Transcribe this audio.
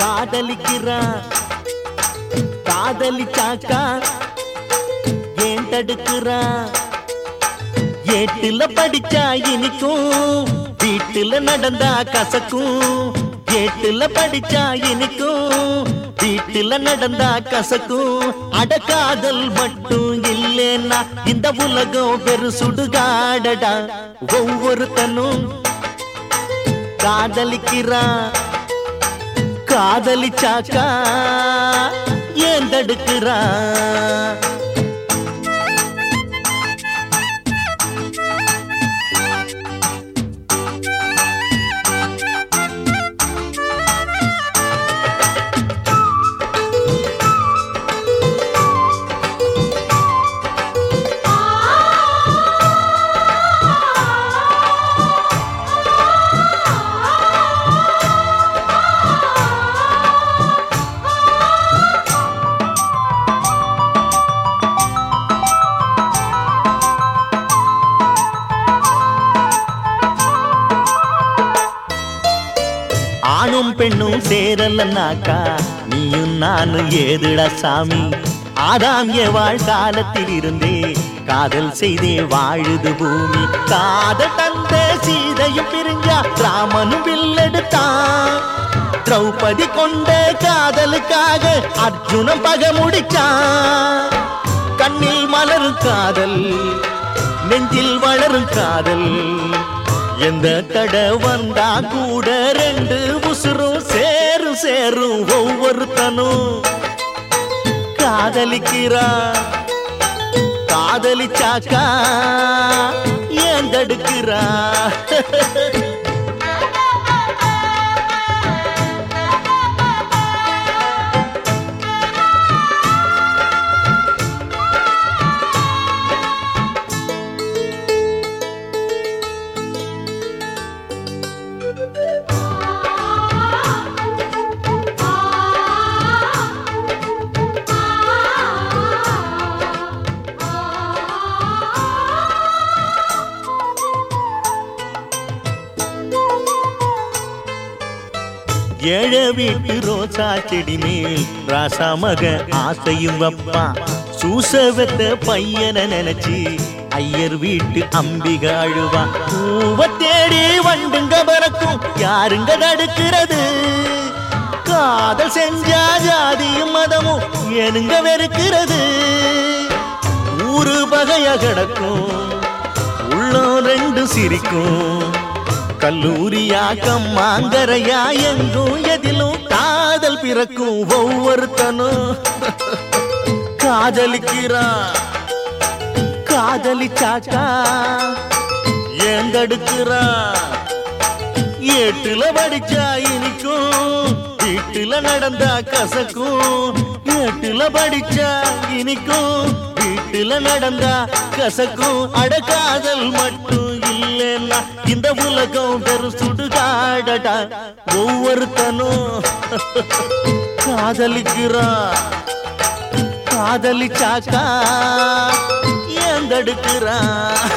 காதலிக்கிறான் காதலிச்சாக்கா ஏன் தடுக்கிறான் ஏட்டுல படிச்சா இனிக்கும் வீட்டுல நடந்தா கசக்கும் ஏட்டுல படிச்சா இனிக்கும் வீட்டுல நடந்தா கசக்கும் அடக்காதல் மட்டும் இல்லேன்னா இந்த உலகம் பெரு சுடுகாடடா ஒவ்வொருத்தனும் காதலிக்கிறான் காதலிச்சாக்கா ஏன் தடுக்கிறான் ஆணும் பெண்ணும் சேரலன்னாக்கா நீயும் நானும் ஏதுடா சாமி ஆதாம் ஏவாள் காலத்தில் இருந்தே காதல் செய்தே வாழுது பூமி காதல் தந்த சீதையும் பிரிஞ்சா ராமனும் வில்லெடுத்தான் திரௌபதி கொண்ட காதலுக்காக அர்ஜுனன் பகை முடிச்சான் கண்ணில் மலரும் காதல் நெஞ்சில் வளரும் காதல் எந்த தட வந்தா கூட ரெண்டு உசுரும் சேரும் சேரும் ஒவ்வொருத்தனும் காதலிக்கிறா காதலிச்சாக்கா ஏன் தடுக்கிறா ஏழ வீட்டு ரோசா செடி மேல் ராசா மக ஆசையும் வப்பா சூசவத்த பையனை நினைச்சு ஐயர் வீட்டு அம்பிகை அழுவா பூவ தேடி வண்டுங்க பறக்கும் யாருங்க தடுக்கிறது காதல் செஞ்சா ஜாதியும் மதமும் ஏனுங்க வெறுக்கிறது ஊரு பகைய கிடக்கும் உள்ளம் ரெண்டு சிரிக்கும் கல்லூரியா கம்மாங்கரையா எங்கும் எதிலும் காதல் பிறக்கும் ஒவ்வொருத்தனும் காதலிக்கிறான் காதலிச்சாக்கா ஏன் தடுக்கிறான் ஏட்டுல படிச்சா இனிக்கும் வீட்டுல நடந்தா கசக்கும் ஏட்டுல படிச்சா இனிக்கும் வீட்டுல நடந்தா கசக்கும் அடக்காதல் மட்டும் இல்லைன்னா இந்த உலகம் பெரு சுடுகாடடா ஒவ்வொருத்தனும் காதலிக்கிறான் காதலிச்சாக்கா ஏன் தடுக்கிறான்